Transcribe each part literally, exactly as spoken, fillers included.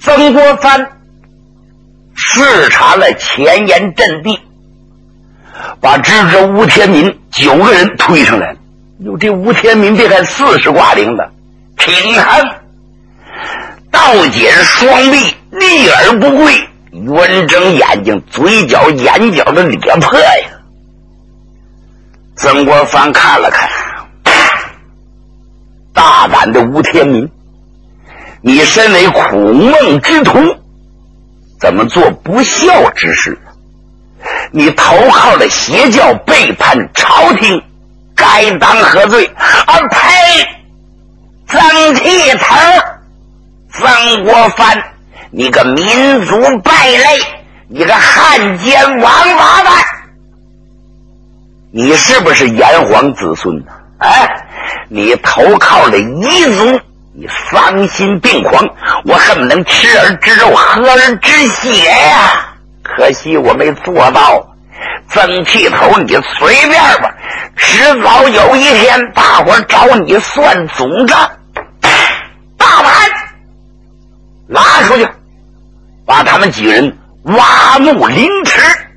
曾国藩视察了前沿阵地，把知者吴天民九个人推上来了。有这吴天民这还四十挂零的，挺横，倒剪双臂，立而不跪，圆睁眼睛，嘴角眼角的咧破呀。曾国藩看了看，大胆的吴天民，你身为苦梦之徒，怎么做不孝之事？你投靠了邪教，背叛朝廷，该当何罪？啊呸！曾剃头，曾国藩，你个民族败类，你个汉奸王八蛋！你是不是炎黄子孙呢？哎，你投靠了彝族，你丧心病狂，我恨不能吃而之肉，喝而之血呀！可惜我没做到。曾剃头，你随便吧，迟早有一天大伙找你算总账。大胆，拉出去，把他们几人挖木凌迟，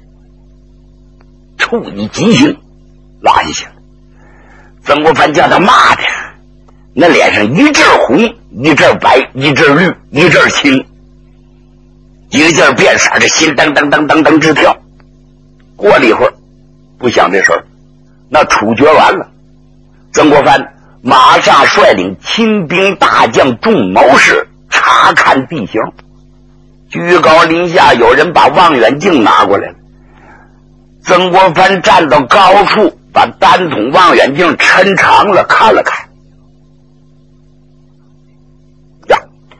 处以极刑，拉下去了。曾国藩叫他骂的，那脸上一阵红，一阵白，一阵绿，一阵青，一个劲儿变色，这心噔噔噔噔噔直跳。过了一会儿，不想这事儿，那处决完了，曾国藩马上率领亲兵大将众谋士查看地形，居高临下，有人把望远镜拿过来了。曾国藩站到高处，把单筒望远镜抻长了看了看，呀，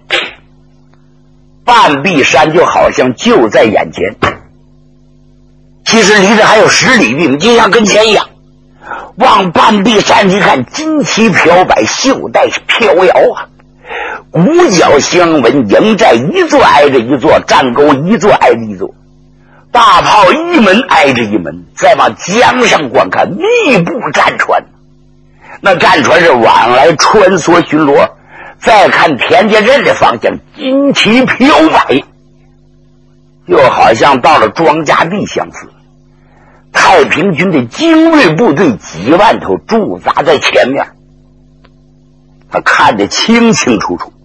半壁山就好像就在眼前，其实离着还有十里地，就像跟前一样。往半壁山一看，旌旗飘摆，袖带飘摇啊，鼓角相闻，营寨一座挨着一座，战沟一座挨着一座，大炮一门挨着一门。再往江上观看，密布战船，那战船是往来穿梭巡逻。再看田家镇的方向，旌旗飘摆，就好像到了庄稼地相似。太平军的精锐部队几万头驻扎在前面，他看得清清楚楚。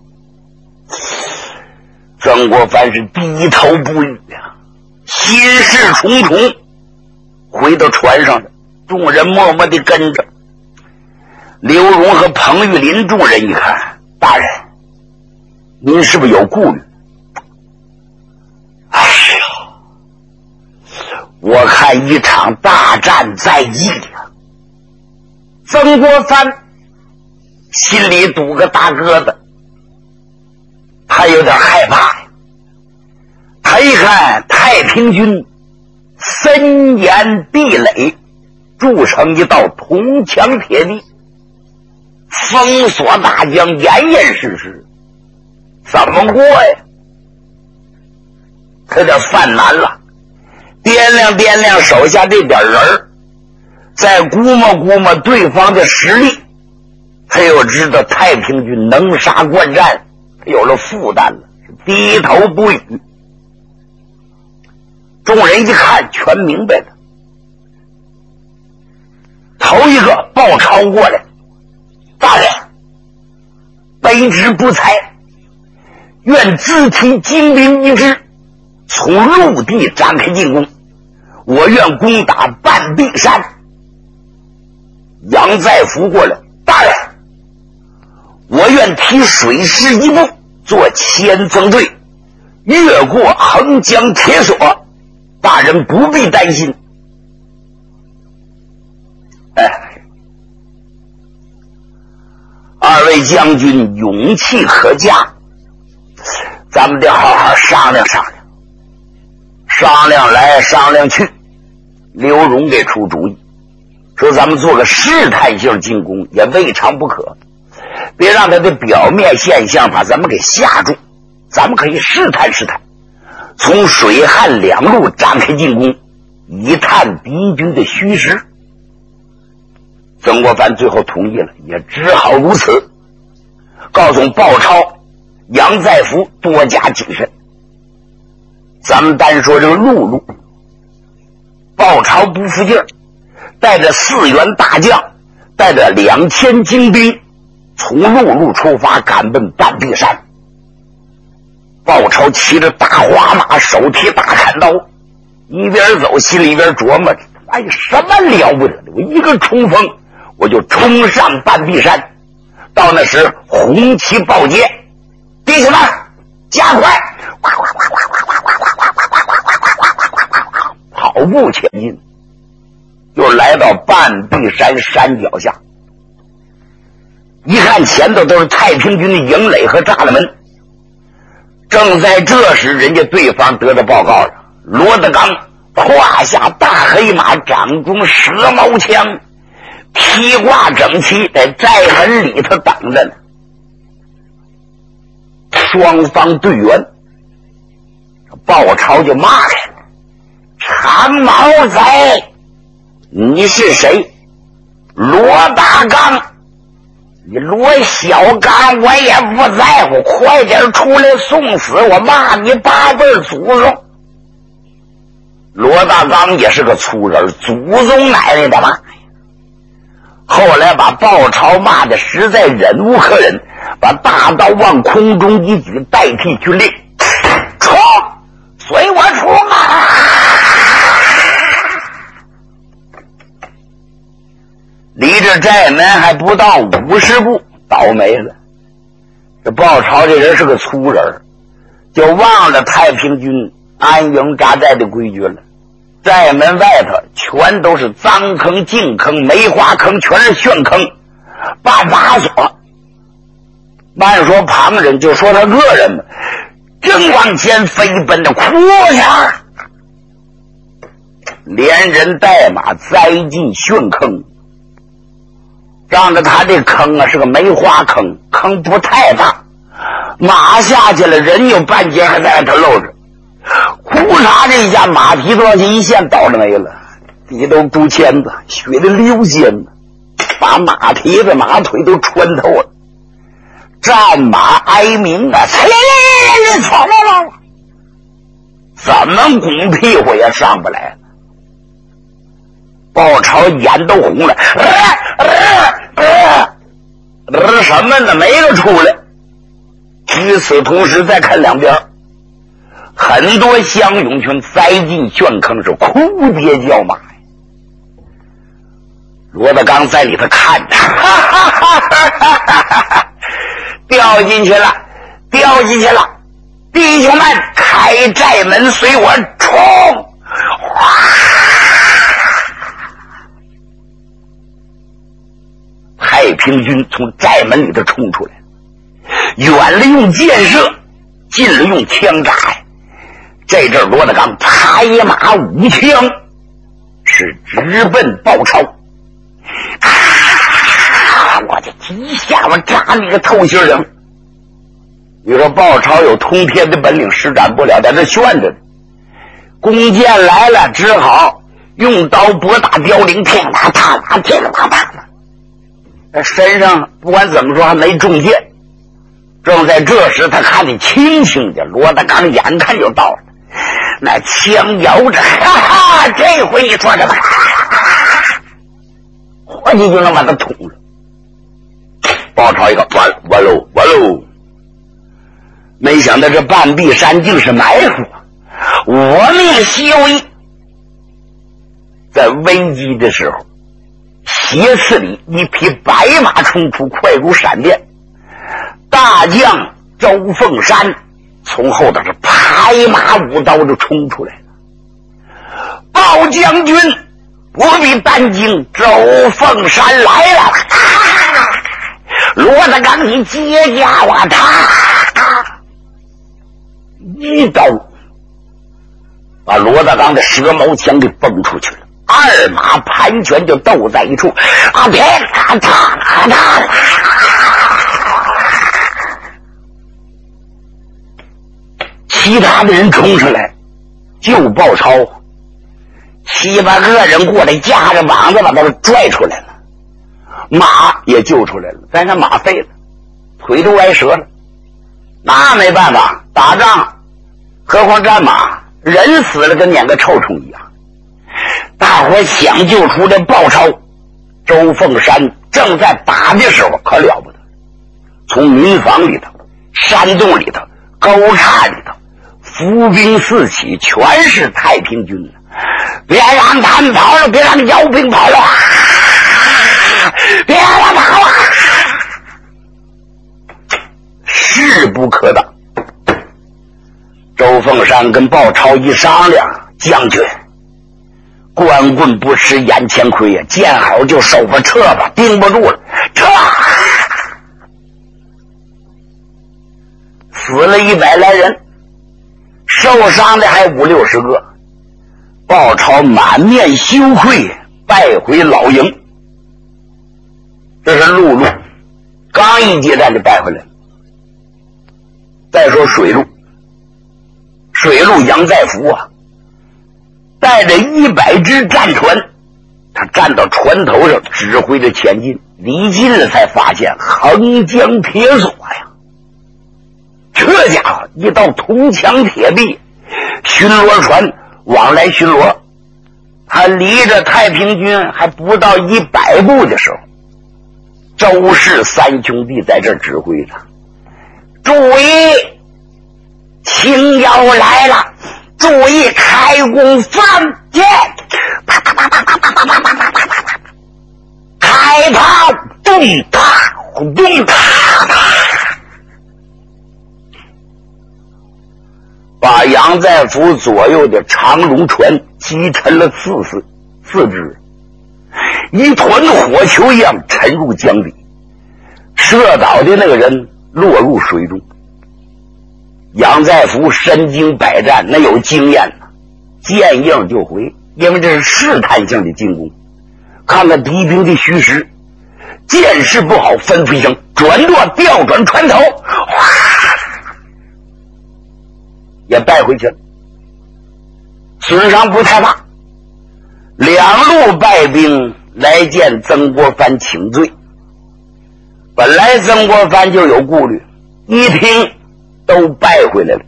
曾国藩是低头不语啊，心事重重。回到船上的众人默默地跟着。刘荣和彭玉麟众人一看，大人，您是不是有顾虑？哎呀，我看一场大战在即呀！曾国藩心里堵个大疙瘩，他有点害怕呀。他一看太平军森严壁垒，筑成一道铜墙铁壁，封锁大江，严严实实，怎么过呀？他就犯难了。掂量掂量手下这点人，再估摸估摸对方的实力，他又知道太平军能杀惯战，他有了负担了，低头不语。众人一看全明白了。头一个鲍超过来，大人，卑职不才，愿自提精兵一支，从陆地展开进攻，我愿攻打半壁山。杨再福过来，大人，我愿提水师一部，做前锋队，越过横江铁索，大人不必担心。哎，二位将军勇气可嘉，咱们得好好商量商量。商量来商量去，刘荣给出主意，说咱们做个试探性进攻也未尝不可，别让他的表面现象把咱们给吓住，咱们可以试探试探，从水旱两路展开进攻，以探敌军的虚实。曾国藩最后同意了，也只好如此，告诉鲍超， 杨再福多加谨慎。咱们单说这个陆路，鲍超不服劲儿，带着四员大将，带着两千精兵，从陆路出发，赶奔半壁山。鲍超骑着大花马，手提大砍刀，一边走心里边琢磨着，哎，什么了不得的，我一个冲锋我就冲上半壁山。到那时红旗报捷，弟兄们加快，跑步前进，就来到半壁山山脚下。一看前头都是太平军的营垒和栅栏门。正在这时，人家对方得到报告了，罗德刚胯下大黑马，掌中蛇矛枪，披挂整齐，在寨门里头等着呢。双方队员，鲍超就骂来了：“长毛贼，你是谁？罗大刚。你罗小刚我也不在乎，快点出来送死，我骂你八辈祖宗。”罗大刚也是个粗人，祖宗奶奶的骂。后来把鲍超骂的实在忍无可忍，把大刀往空中一举，代替军令，冲，随我出马。离这寨门还不到五十步，倒霉了。这鲍超这人是个粗人，就忘了太平军安营扎寨的规矩了。寨门外头全都是脏坑、净坑、梅花坑，全是旋坑，把把锁。慢说旁人，就说他个人嘛，正往前飞奔的哭呀，连人带马栽进旋坑。仗着他这坑啊是个梅花坑，坑不太大，马下去了，人有半截还在外头露着，呼嚓这一下，马蹄子往前一陷，倒了没了，地都猪签子，血的流溅，把马蹄子马腿都穿透了。战马哀鸣啊，呲啦啦啦啦，怎么拱屁股也上不来了。鲍超眼都红了，呃呃呃呃什么呢？没个出来。与此同时，再看两边，很多乡勇群栽进旋坑，是哭爹叫骂呀。罗德刚在里头看着，哈哈哈哈哈哈，掉进去了，掉进去了！弟兄们，开寨门，随我冲！哗！太平军从寨门里头冲出来，远了用箭射，近了用枪炸呀。这阵罗德刚拍马舞枪，是直奔鲍超。啊！我这一下我扎你个透心灵！你说鲍超有通天的本领，施展不了，在这炫着呢。弓箭来了，只好用刀拨打凋零，天啦啪啦，天啦啪啪的。身上不管怎么说还没中箭。正在这时，他看见轻轻的罗德刚眼看就到了，那枪摇着，哈哈，这回你说什么？伙计就能把他捅了。鲍超一个完完喽完喽，没想到这半壁山竟是埋伏，我命西欧在危机的时候，斜刺里一匹白马冲出，快如闪电。大将周凤山从后头是拍马舞刀就冲出来了。鲍将军不必担惊，周凤山来了。罗德刚你接驾我他一刀把罗德刚的蛇矛枪给崩出去了，二马盘旋就斗在一处，啊别啊他啊他其他的人冲上来救鲍超，七八个人过来架着膀子把他拽出来了，马也救出来了，但是马废了，腿都歪折了。 那没办法，打仗何况战马，人死了跟撵个臭虫一样。大伙想救出这鲍超，周凤山正在打的时候可了不得，从民房里头、山洞里头、沟岔里头伏兵四起，全是太平军了。别让他们跑了，别让姚兵跑了，别让他跑了，势不可挡。周凤山跟鲍超一商量，将军，光棍不吃眼前亏呀，见好就收吧，撤吧，盯不住了，撤！死了一百来人，受伤的还五六十个。鲍超满面羞愧，败回老营。这是陆路，刚一接战就败回来了。再说水路，水路杨再福啊，带着一百只战船，他站到船头上指挥着前进。离近了才发现横江铁索呀，这家伙一道铜墙铁壁，巡逻船往来巡逻，他离着太平军还不到一百步的时候，周氏三兄弟在这儿指挥着，注意，清妖来了，注意开弓放箭，啪啪啪啪啪啪啪啪啪啪啪啪，开炮，咚啪咚啪啪，把杨再福左右的长龙船击沉了四四四只，一团火球一样沉入江底，射倒的那个人落入水中。杨再福身经百战，那有经验呢，见应就回，因为这是试探性的进攻，看看敌兵的虚实，见势不好，吩咐一声，转舵调转船头，哗，也败回去了，损伤不太大。两路败兵来见曾国藩请罪，本来曾国藩就有顾虑，一听都败回来了，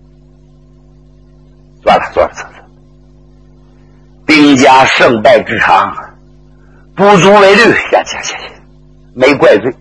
算了算了算了，兵家胜败之长，不足为虑，呀呀呀，没怪罪。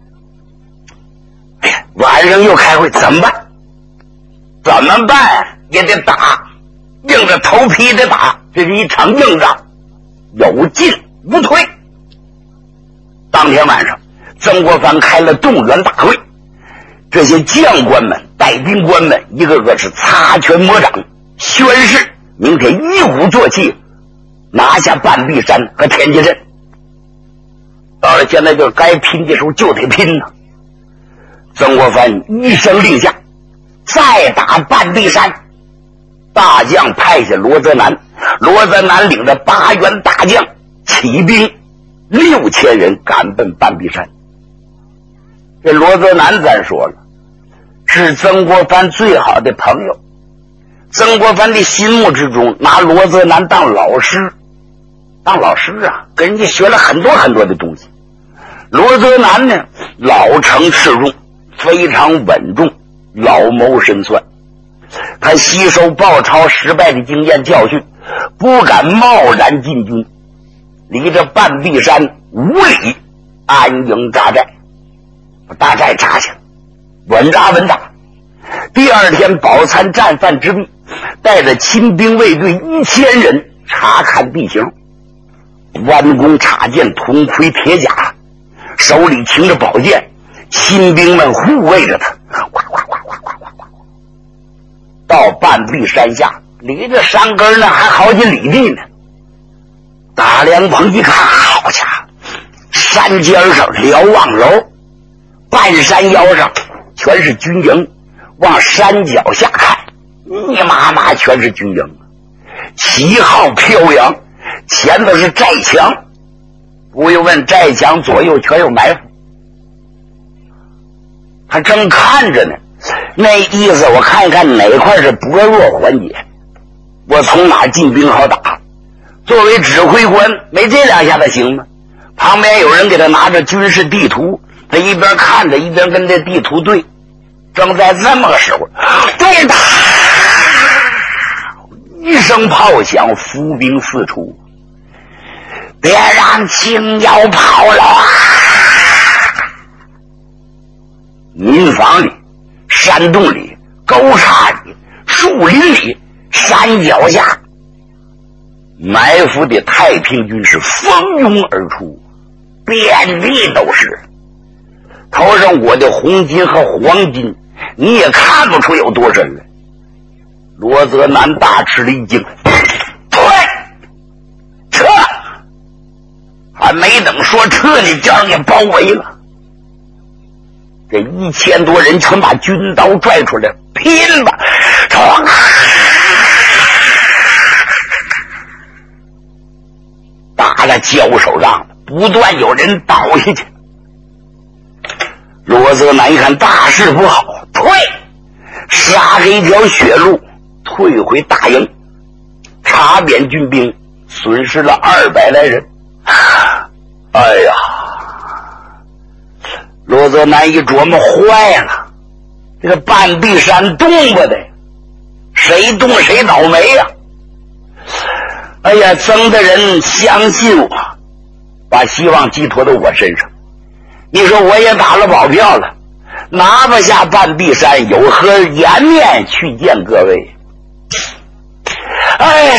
哎呀，晚上又开会，怎么办？怎么办也得打，硬着头皮得打，这是一场硬仗，有进无退。当天晚上，曾国藩开了动员大会，这些将官们、带兵官们一个个是擦拳摸掌，宣誓明天一鼓作气拿下半壁山和天津镇。到了现在就该拼的时候就得拼呢。曾国藩一声令下，再打半壁山。大将派下罗泽南，罗泽南领着八员大将起兵六千人赶奔半壁山。这罗泽南咱说了，是曾国藩最好的朋友，曾国藩的心目之中拿罗泽南当老师，当老师啊，跟人家学了很多很多的东西。罗泽南呢，老成持重，非常稳重，老谋深算。他吸收鲍超失败的经验教训，不敢贸然进军，离着半壁山五里安营扎寨，把大寨扎下，稳扎稳打。第二天饱餐战饭之毕，带着亲兵卫队一千人查看地形，弯弓插箭，铜盔铁甲，手里擎着宝剑，亲兵们护卫着他，呱呱呱呱呱呱呱。到半壁山下，离着山根呢还好几里地呢。打凉棚一看，好家伙，山尖上瞭望楼，半山腰上全是军营，往山脚下看，密麻麻全是军营，旗号飘扬，前头是寨墙，不用问，寨墙左右全有埋伏。他正看着呢，那意思我看一看哪块是薄弱环节，我从哪进兵好打。作为指挥官，没这两下子行吗？旁边有人给他拿着军事地图，他一边看着一边跟这地图对， 正在这么个时候，对哒，一声炮响，伏兵四处，别让青妖跑了啊！民房里、山洞里、沟岔里、树林里、山脚下，埋伏的太平军是蜂拥而出，遍地都是。头上裹的红金和黄金，你也看不出有多深来。罗泽南大吃了一惊，退，撤！还没等说撤，你将也包围了。这一千多人全把军刀拽出来，拼吧！冲啊！打了交手仗了，不断有人倒下去。罗泽南一看大事不好，退，杀了一条血路，退回大营，查扁军兵，损失了二百来人。哎呀，罗泽南一琢磨，坏了，这个半壁山动不得，谁动谁倒霉呀、啊！哎呀，曾的人相信我，把希望寄托到我身上。你说我也打了保票了，拿不下半壁山，有何颜面去见各位？哎，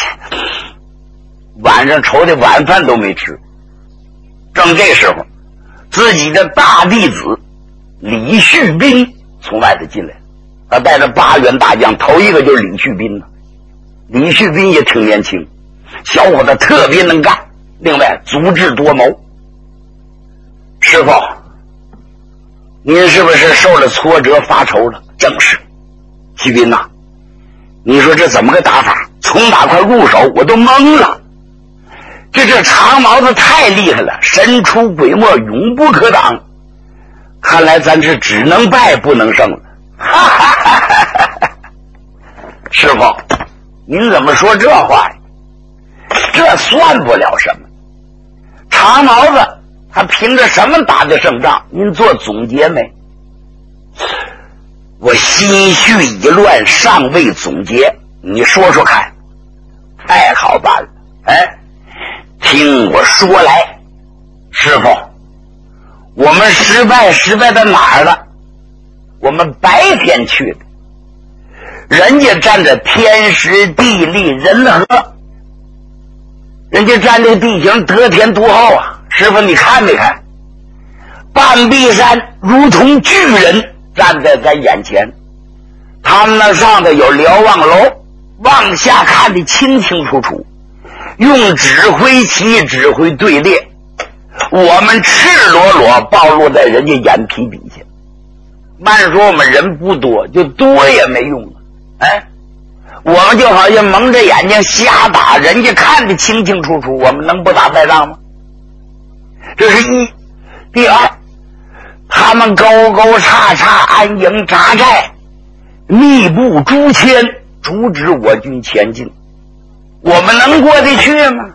晚上愁的晚饭都没吃。正这时候，自己的大弟子李旭斌从外头进来，他带着八员大将，头一个就是李旭斌呢。李旭斌也挺年轻，小伙子特别能干，另外足智多谋。师傅，您是不是受了挫折发愁了？正是。旭斌呐、啊，你说这怎么个打法？从哪块入手我都懵了。这这长毛子太厉害了，神出鬼没，永不可挡。看来咱是只能败不能胜了。哈哈哈哈哈！师傅，您怎么说这话呀？这算不了什么。长毛子他凭着什么打的胜仗？您做总结没？我心绪已乱，尚未总结，你说说看。太好办了，哎，听我说来。师傅，我们失败失败在哪儿了？我们白天去的，人家占着天时地利人和，人家占这地形得天独厚啊！师傅你看没看？半壁山如同巨人站在咱眼前，他们那上头有瞭望楼，往下看得清清楚楚，用指挥旗指挥队列，我们赤裸裸暴露在人家眼皮底下。慢说我们人不多，就多也没用了。哎，我们就好像蒙着眼睛瞎打，人家看得清清楚楚，我们能不打败仗吗？这是一。第二，他们沟沟叉叉安营扎寨，密布诸千，阻止我军前进，我们能过得去吗？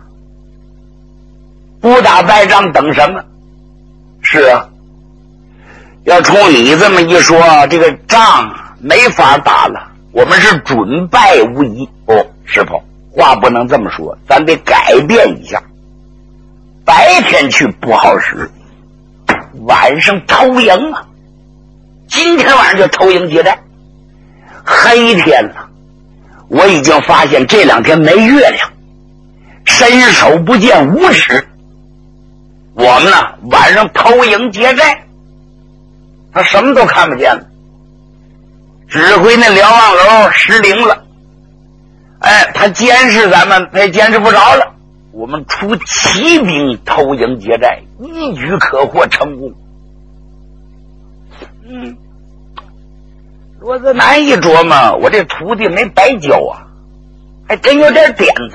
不打败仗等什么？是啊，要冲你这么一说，这个仗没法打了，我们是准败无疑。哦，师傅，话不能这么说，咱得改变一下。白天去不好使，晚上偷营啊！今天晚上就偷营劫寨。黑天了，我已经发现这两天没月亮，伸手不见五指。我们呢，晚上偷营劫寨，他什么都看不见了。指挥那瞭望楼失灵了，哎，他监视咱们，他也监视不着了。我们出骑兵偷营劫寨，一举可获成功。嗯，罗泽南一琢磨，我这徒弟没白教啊，还真有点点子。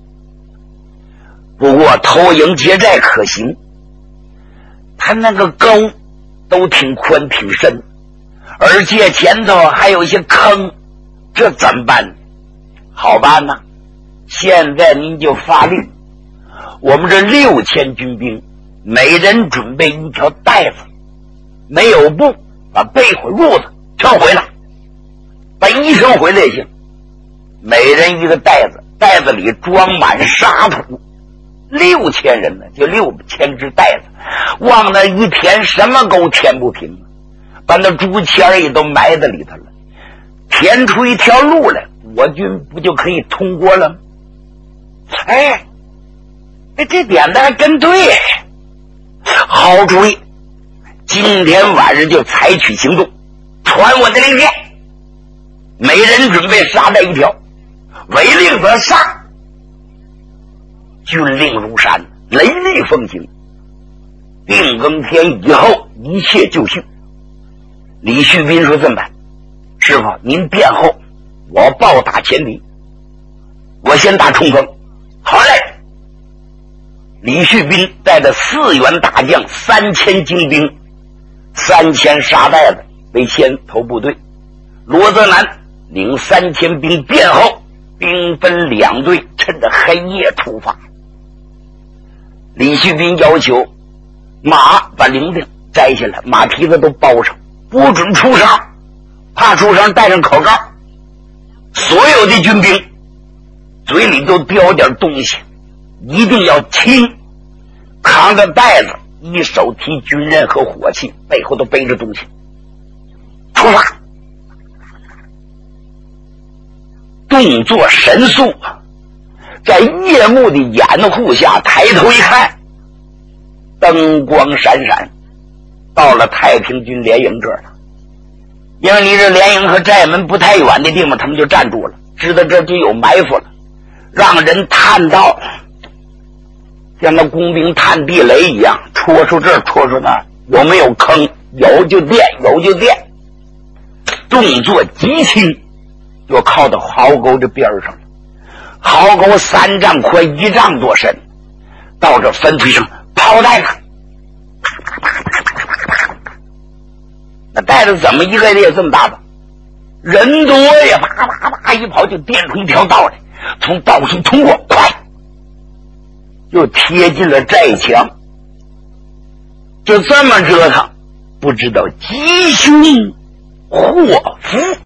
不过偷营劫寨可行，他那个沟都挺宽挺深，而且前头还有一些坑，这怎么办呢？好办呢，现在您就发令，我们这六千军兵每人准备一条带子，没有布把被或褥子全毁了，把一生毁了也行。每人一个袋子，袋子里装满沙土，六千人呢，就六千只袋子，往那一填，什么沟填不平，把那竹签也都埋在里头了，填出一条路来，我军不就可以通过了吗？哎，这点子还真对，好主意！今天晚上就采取行动，传我的令箭，每人准备沙袋一条，违令则杀。军令如山，雷厉风行。定更天以后，一切就绪。李旭斌说：“这么办，师傅您殿后，我暴打前敌，我先打冲锋。”好嘞。李旭斌带着四员大将、三千精兵、三千沙袋子为先头部队，罗泽南领三千兵殿后，兵分两队，趁着黑夜出发。李旭斌要求马把铃铛摘下来，马蹄子都包上，不准出声，怕出声带上口罩。所有的军兵嘴里都叼点东西，一定要轻，扛着袋子，一手提军刃和火器，背后都背着东西，出发。动作神速，在夜幕的掩护下，抬头一看，灯光闪闪，到了太平军连营这儿了。因为离这连营和寨门不太远的地方，他们就站住了，知道这就有埋伏了，让人探到，像那工兵探地雷一样，戳出这儿戳出那儿，有没有坑？有就垫，有就垫。动作极轻，就靠到壕沟这边上了。壕沟三丈宽，一丈多深，到这分推声炮弹了，那袋子怎么一个也这么大吧？人多呀，啪啪啪一跑就垫出一条道来，从道上通过，快就贴近了寨墙。就这么折腾，不知道吉凶祸福。